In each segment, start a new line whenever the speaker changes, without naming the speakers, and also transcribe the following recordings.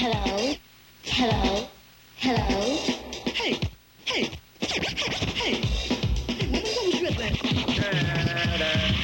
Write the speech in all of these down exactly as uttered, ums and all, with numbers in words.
Hello? Hello? Hello?
Hey, hey, hey, hey, woman, what was you at that?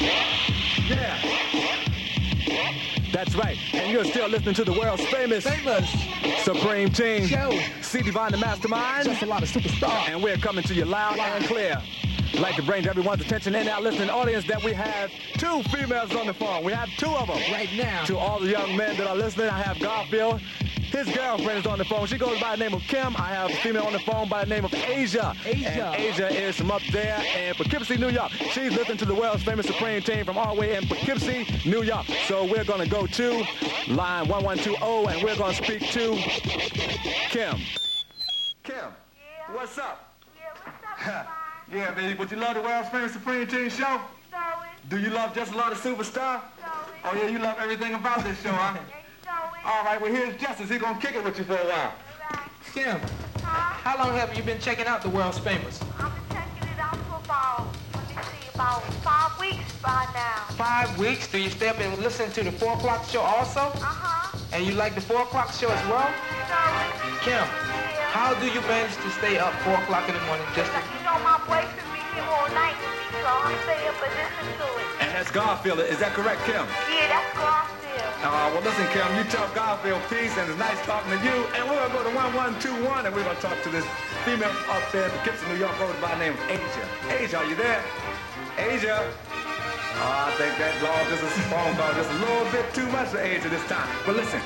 Yeah. That's right. And you're still listening to the world's famous,
Famous
Supreme Team.
Show.
C. Divine the Mastermind.
Just a lot of superstars.
And we're coming to you loud and clear. I'd like to bring to everyone's attention in our listening audience that we have two females on the phone. We have two of them.
Right now.
To all the young men that are listening, I have Garfield. His girlfriend is on the phone. She goes by the name of Kim. I have a female on the phone by the name of Asia.
Asia.
And Asia is from up there in Poughkeepsie, New York. She's listening to the world's famous Supreme Team from all the way in Poughkeepsie, New York. So we're going to go to line one one two zero, and we're going to speak to Kim. Kim,
Yeah.
what's up?
Yeah, what's up,
Yeah, baby, but you love the world's famous Supreme Team show?
You know it.
Do you love Just a Lot of Superstar?
You know it.
Oh, yeah, you love everything about this show, huh?
Yeah, you know it.
All right, well, here's Justice. He's going to kick it with you for a while.
Right.
Kim,
Huh?
how long have you been checking out the world's famous?
I've been checking it out for about, let me see, about five weeks by now.
Five weeks. Do you stay up and listen to the four o'clock show also?
Uh-huh.
And you like the four o'clock show as well?
You know it.
Kim,
Yeah.
how do you manage to stay up four o'clock in the morning just to...
You know my boyfriend be here all night with me, so I stay up and listen to it.
And that's Garfield. Is that correct, Kim?
Yeah, that's Garfield.
Uh, well, listen, Kim, you tell Garfield peace, and it's nice talking to you. And we're going to go to one one two one, and we're going to talk to this female up there in Poughkeepsie, New York, goes by the name of Asia. Asia, are you there? Asia? Oh, I think that law just a phone call just a little bit too much for Asia this time. But listen.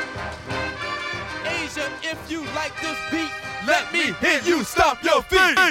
Asia, if you like this beat, let me hear you stomp your feet.